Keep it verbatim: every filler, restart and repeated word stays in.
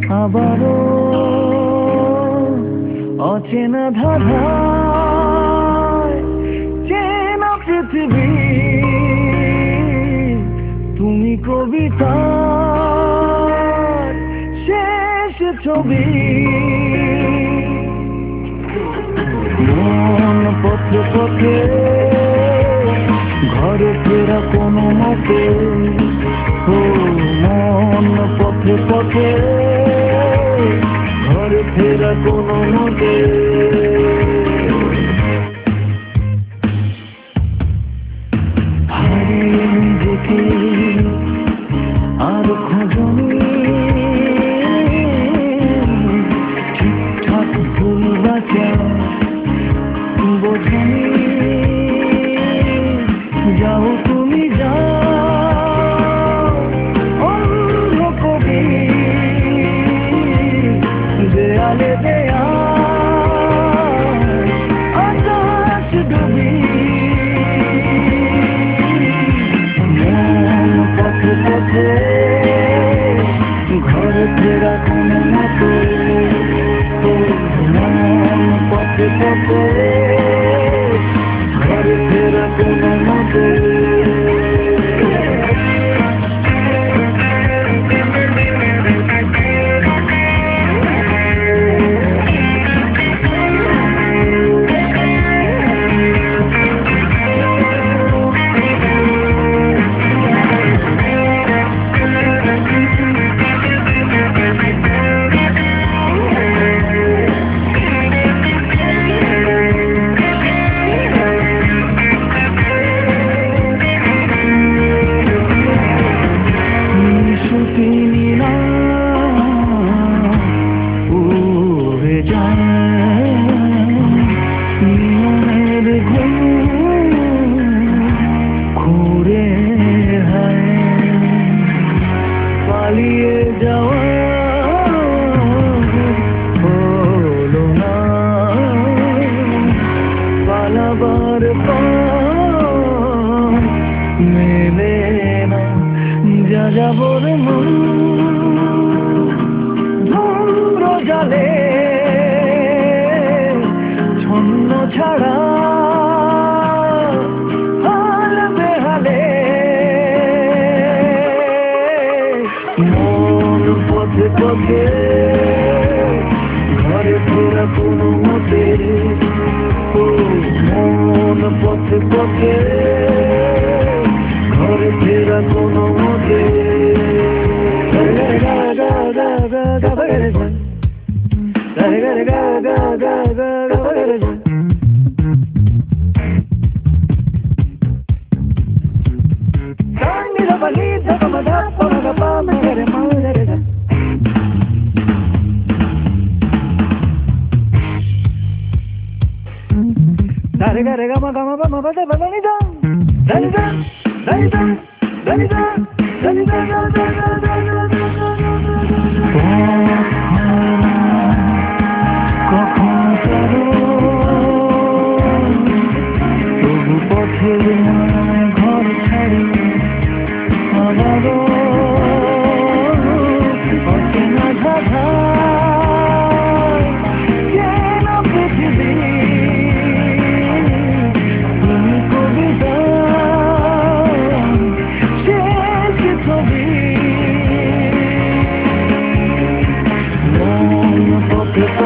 আবারও অচেনা ধাঁধায় চেনা পৃথিবী, তুমি কবিতার শেষ ছবি। মন পথে পথে ঘরে ফেরা কোনো মতে, ও মন পথে পথে ঘরে ফেরা কোনো মতে। হারিয়ে নিজেকে আর খোঁজনি, ঠিকঠাক ভুল বাঁচা বোঝনি। যাও তুমি যাও অন্ধ কবি, দেয়ালে দেয়াল আকাশ ডুবি। মন পথে পথে ঘরে ফেরা কোনো মতো, মন পথে পথে ঘরে ফেরা কোনো মতো। পালিয়ে যাওয়া হলো না, পালাবার পর মেলে না যা যাবর মন। ধূম্র জালে ছন্ন ছাড়া হাল বেহালে। মন পথে পথে ঘরে ফেরা কোনো মতে, ও মন পথে পথে ঘরে ফেরা কোনো মতে। Dale, dale, gama, gama, gama, dale, dale, dale, dale, dale, dale, dale, তবু পথের ঘর ছাড়ি আবারও অচেনা ধাঁধায় চেনা পৃথিবী, তুমি কবিতা শেষ ছবি। মন পথে